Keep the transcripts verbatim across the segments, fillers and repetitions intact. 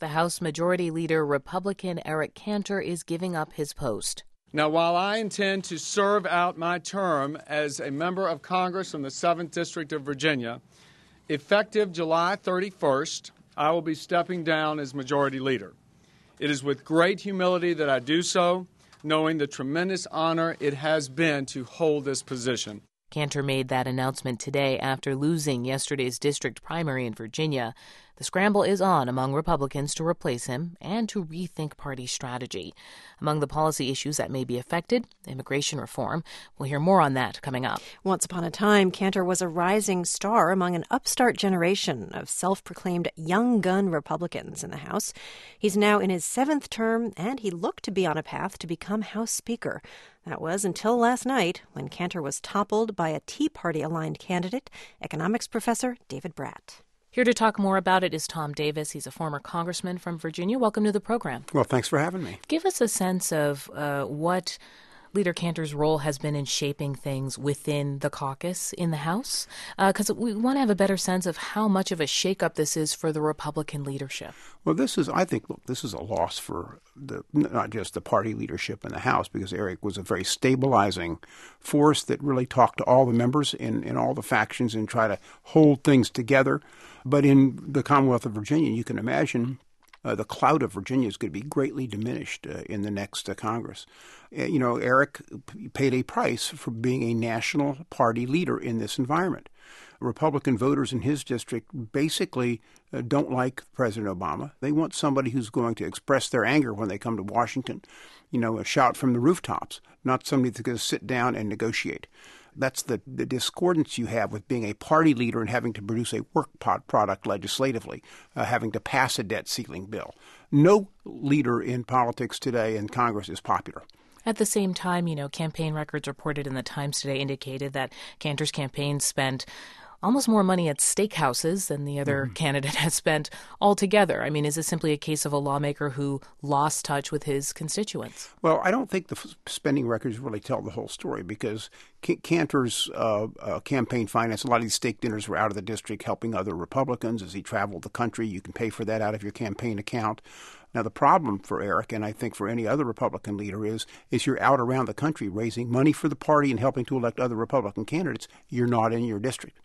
The House Majority Leader, Republican Eric Cantor, is giving up his post. Now, while I intend to serve out my term as a member of Congress from the seventh District of Virginia, effective July thirty-first, I will be stepping down as Majority Leader. It is with great humility that I do so, knowing the tremendous honor it has been to hold this position. Cantor made that announcement today after losing yesterday's district primary in Virginia. The scramble is on among Republicans to replace him and to rethink party strategy. Among the policy issues that may be affected, immigration reform. We'll hear more on that coming up. Once upon a time, Cantor was a rising star among an upstart generation of self-proclaimed young gun Republicans in the House. He's now in his seventh term, and he looked to be on a path to become House Speaker. That was until last night, when Cantor was toppled by a Tea Party-aligned candidate, economics professor David Brat. Here to talk more about it is Tom Davis. He's a former congressman from Virginia. Welcome to the program. Well, thanks for having me. Give us a sense of uh, what Leader Cantor's role has been in shaping things within the caucus in the House, because uh, we want to have a better sense of how much of a shakeup this is for the Republican leadership. Well, this is, I think, look, this is a loss for the not just the party leadership in the House, because Eric was a very stabilizing force that really talked to all the members in, in all the factions and try to hold things together. But in the Commonwealth of Virginia, you can imagine Uh, the clout of Virginia is going to be greatly diminished uh, in the next uh, Congress. Uh, you know, Eric p- paid a price for being a national party leader in this environment. Republican voters in his district basically uh, don't like President Obama. They want somebody who's going to express their anger when they come to Washington, you know, shout from the rooftops, not somebody that's going to sit down and negotiate. That's the, the discordance you have with being a party leader and having to produce a work product legislatively, uh, having to pass a debt ceiling bill. No leader in politics today in Congress is popular. At the same time, you know, campaign records reported in the Times today indicated that Cantor's campaign spent almost more money at steakhouses than the other mm-hmm. candidate has spent altogether. I mean, is this simply a case of a lawmaker who lost touch with his constituents? Well, I don't think the f- spending records really tell the whole story, because C- Cantor's uh, uh, campaign finance, a lot of these steak dinners were out of the district helping other Republicans as he traveled the country. You can pay for that out of your campaign account. Now, the problem for Eric, and I think for any other Republican leader, is is you're out around the country raising money for the party and helping to elect other Republican candidates. You're not in your district.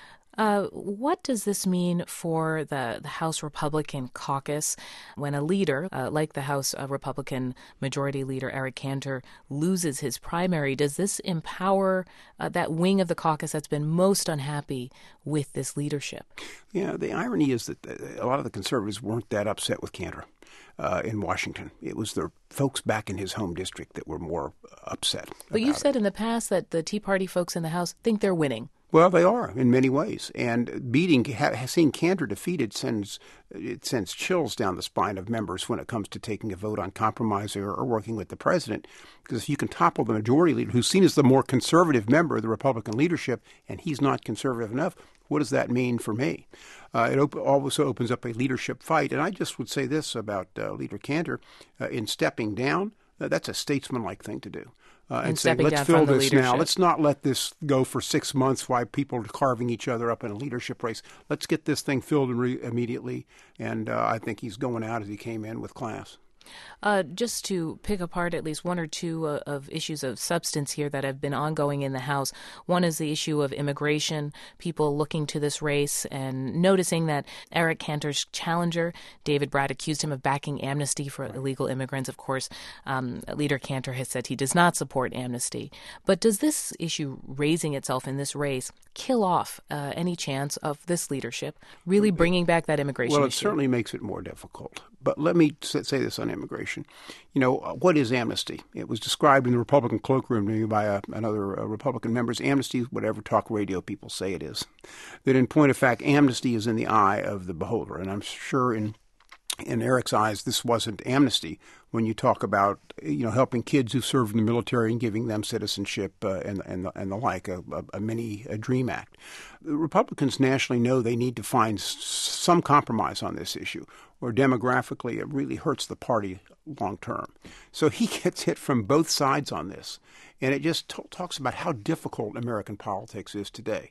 Uh, what does this mean for the, the House Republican caucus when a leader, uh, like the House uh, Republican Majority Leader Eric Cantor, loses his primary? Does this empower uh, that wing of the caucus that's been most unhappy with this leadership? Yeah, the irony is that a lot of the conservatives weren't that upset with Cantor uh, in Washington. It was the folks back in his home district that were more upset. But you've it. said in the past that the Tea Party folks in the House think they're winning. Well, they are in many ways, and beating, ha, seeing Cantor defeated sends it sends chills down the spine of members when it comes to taking a vote on compromise or, or working with the president. Because if you can topple the majority leader, who's seen as the more conservative member of the Republican leadership, and he's not conservative enough, what does that mean for me? Uh, it op- also opens up a leadership fight, and I just would say this about uh, Leader Cantor: uh, in stepping down, uh, that's a statesmanlike thing to do. Uh, and, and say, let's fill this leadership. Now. Let's not let this go for six months while people are carving each other up in a leadership race. Let's get this thing filled re- immediately. And uh, I think he's going out as he came in with class. Uh, just to pick apart at least one or two uh, of issues of substance here that have been ongoing in the House. One is the issue of immigration, people looking to this race and noticing that Eric Cantor's challenger, David Brat, accused him of backing amnesty for illegal immigrants. Of course, um, Leader Cantor has said he does not support amnesty. But does this issue raising itself in this race kill off uh, any chance of this leadership really bringing back that immigration issue? Well, it issue? certainly makes it more difficult. But let me say this on immigration. You know, what is amnesty? It was described in the Republican cloakroom to me by a, another uh, Republican members. Amnesty, whatever talk radio people say it is. That in point of fact, amnesty is in the eye of the beholder. And I'm sure in in Eric's eyes, this wasn't amnesty when you talk about, you know, helping kids who served in the military and giving them citizenship uh, and, and, the, and the like, a, a, a mini a DREAM Act. The Republicans nationally know they need to find s- some compromise on this issue, or demographically it really hurts the party long term. So he gets hit from both sides on this. And it just t- talks about how difficult American politics is today.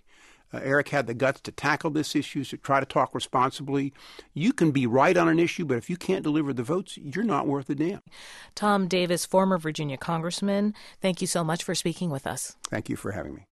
Uh, Eric had the guts to tackle this issue, to try to talk responsibly. You can be right on an issue, but if you can't deliver the votes, you're not worth a damn. Tom Davis, former Virginia congressman, thank you so much for speaking with us. Thank you for having me.